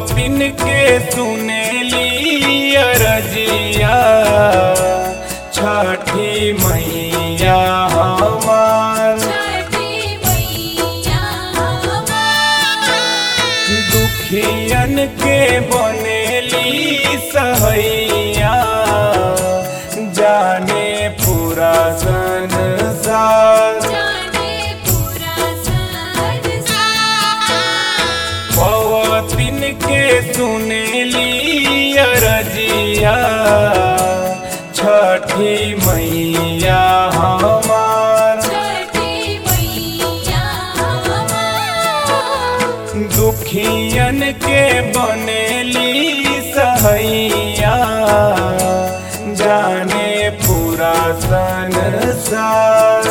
दिन के सुनेली अरजिया छठी मैया हमार। दुखियन के बनेली सहैया जाने पूरा संसार। पवतिन के सुनेली अरजिया छठी मैया हमार। दुखियन के बनेली सहैया जाने पूरा संसार।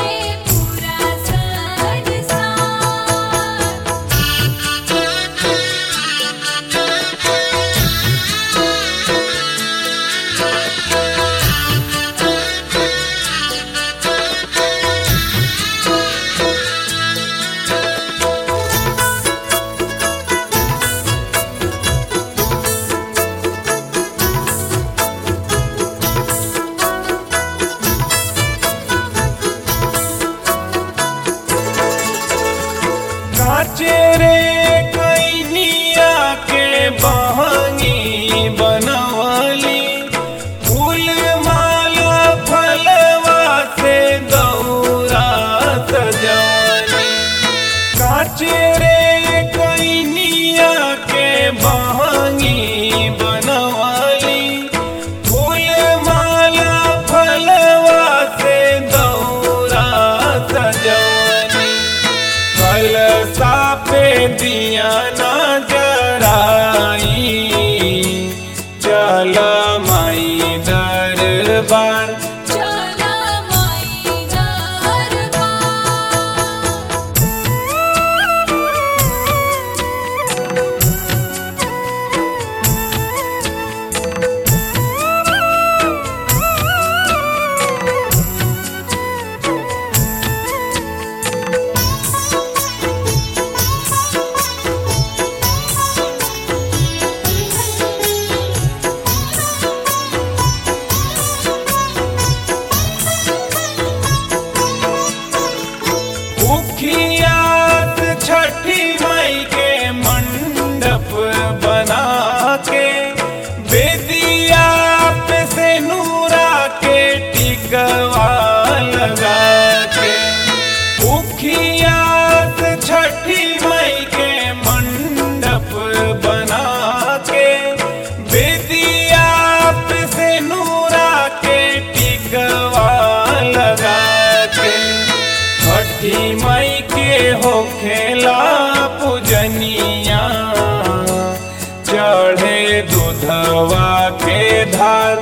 चेरे कैनिया के बहंगी बनवली फूल माला फलवा से दौरा सजवली। काचेरे कैनिया के बहंगी बनवली फूल माला फलवा से दौरा सजवली। कलसा पे दिया ना जराई चला माई दरबार। मुखियात छठी माई के मंडप बना के बेदिया पे से नूरा के टिकवा लगा के। मुखियात छठी माई के मंडप बना के बेदिया पे से नूरा के टिकवा लगा के। छठी माई के होखेला पूजनिया चढ़े दूधवा के धार।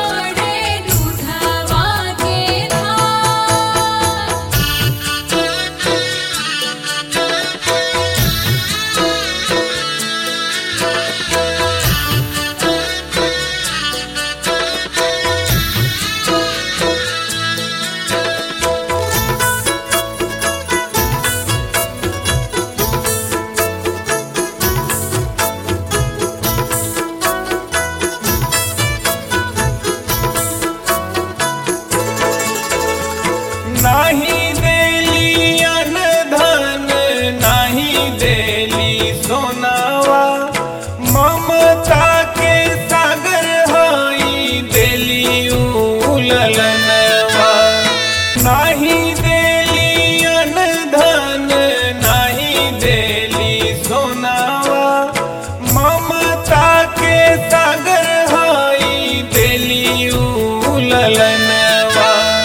नहीं देली अन धन नहीं देली सोनावा ममता के सागर हई देली उललनवा। नहीं देली अन धन नहीं देली सोनावा ममता के सागर हई देली उललनवा।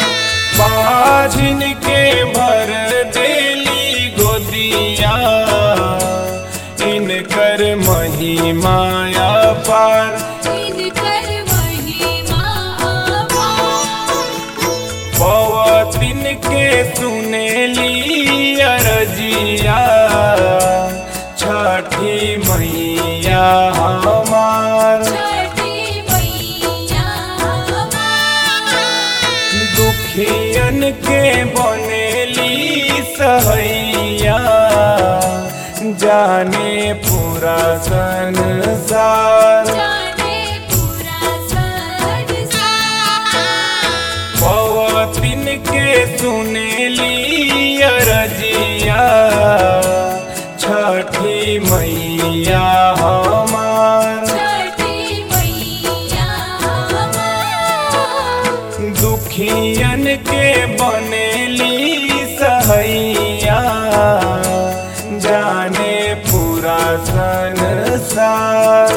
जिनके भर देली गोदिया इनकर महिमाया पार। पवतिन के सुनेली अरजिया छठी मैया हमार। दुखियन के बनेली सहैया जाने पूरा संसार। जाने पूरा संसार। पवतिन के सुनेली अरजिया छठी मैया हमार। छठी मैया हमार। दुखियन के बनेली सहैया जाने पूरा संसार।